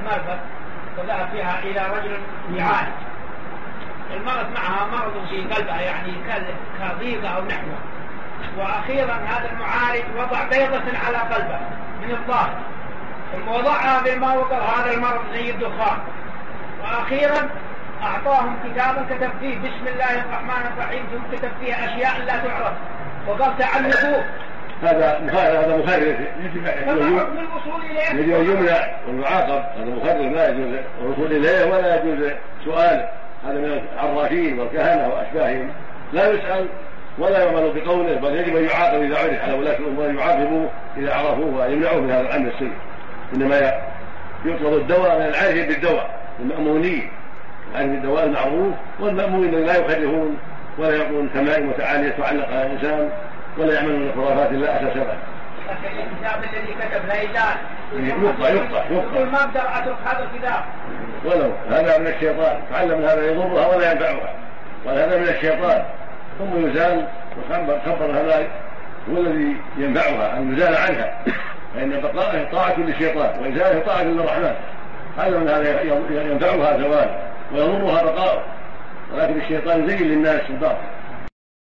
مرفق وذهب فيها إلى رجل يعالج. المرض معها مرض في قلبها يعني كضيقة أو نحوه، وأخيرا هذا المعالج وضع بيضة على قلبه من الظاهر، ثم وضعها بالموضع هذا المرض زي الدخان، وأخيرا أعطاهم كتابا كتب فيه بسم الله الرحمن الرحيم، ثم كتب فيه أشياء لا تعرف وقال تعلقوه. هذا مخرر يجب أن يمنع والمعاقب. هذا مخرر لا يجوز الوصول إليه ولا يجوز سؤاله. هذا من العرافين والكهنة وأشباههم، لا يسأل ولا يعمل بقوله، بل يجب أن يعاقب إذا عرف على ولاة الأمور، يعاقبوه إذا عرفوه ويمنعوه من هذا العمل السيء. إنما يطلب الدواء من العارف بالدواء المأمونين، العارف بالدواء المعروف، والمأمونين لا يخرفون ولا يقولون تمائم وتعالية تعلق على الإنسان ولا يعملون خرافات لا أساس لها. لكن الكتاب الذي كتب لا يزال يقطع ما أقدر أترك هذا الكتاب ولو هذا من الشيطان، تعلم هذا يضرها ولا ينفعها، وهذا من الشيطان ثم يزال. وخبر هذا هو الذي ينفعها أن يزال عنها، فإن بقائه طاعة للشيطان وإزاله طاعة للرحمن. هذا من هذا ينفعها زوال ويضرها بقاؤه، ولكن الشيطان زين للناس في الباطل.